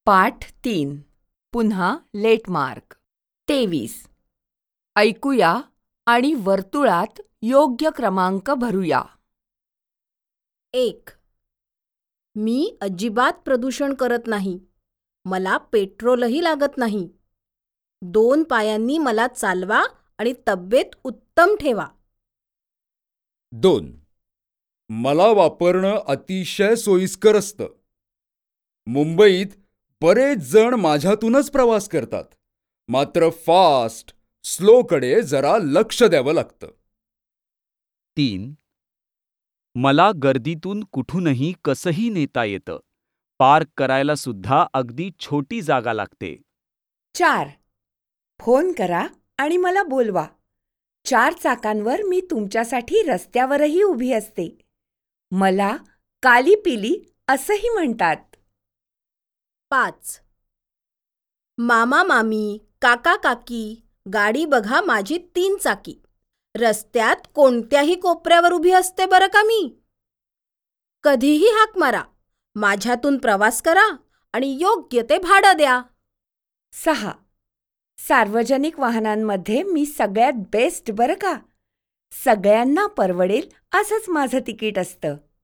पाठ 3. पुन्हा लेटमार्क 23. ऐकूया आणि वर्तुळात योग्य क्रमांक भरूया. 1. मी अजिबात प्रदूषण करत नाही. मला पेट्रोलही लागत नाही. 2 पायांनी मला चालवा आणि तब्येत उत्तम ठेवा. 2. मला वापरणं अतिशय सोयीस्कर असतं. मुंबईत बरेच जण माझ्यातूनच प्रवास करतात. मात्र फास्ट, स्लोकडे जरा लक्ष द्यावं लागतं. 3. मला गर्दीतून कुठूनही कसंही नेता येतं. पार्क करायला सुद्धा अगदी छोटी जागा लागते. 4. फोन करा आणि मला बोलवा. 4 चाकांवर मी तुमच्यासाठी रस्त्यावरही उभी असते. मला काली पिली असंही म्हणतात. 5. मामा मामी, काका काकी, गाडी बघा माझी 3 चाकी. रस्त्यात कोणत्याही कोपऱ्यावर उभी असते बरं का मी. कधीही हाक मारा. माझ्यातून प्रवास करा आणि योग्य ते भाडं द्या. 6. सार्वजनिक वाहनांमध्ये मी सगळ्यात बेस्ट बरं का. सगळ्यांना परवडेल असंच माझं तिकीट असतं.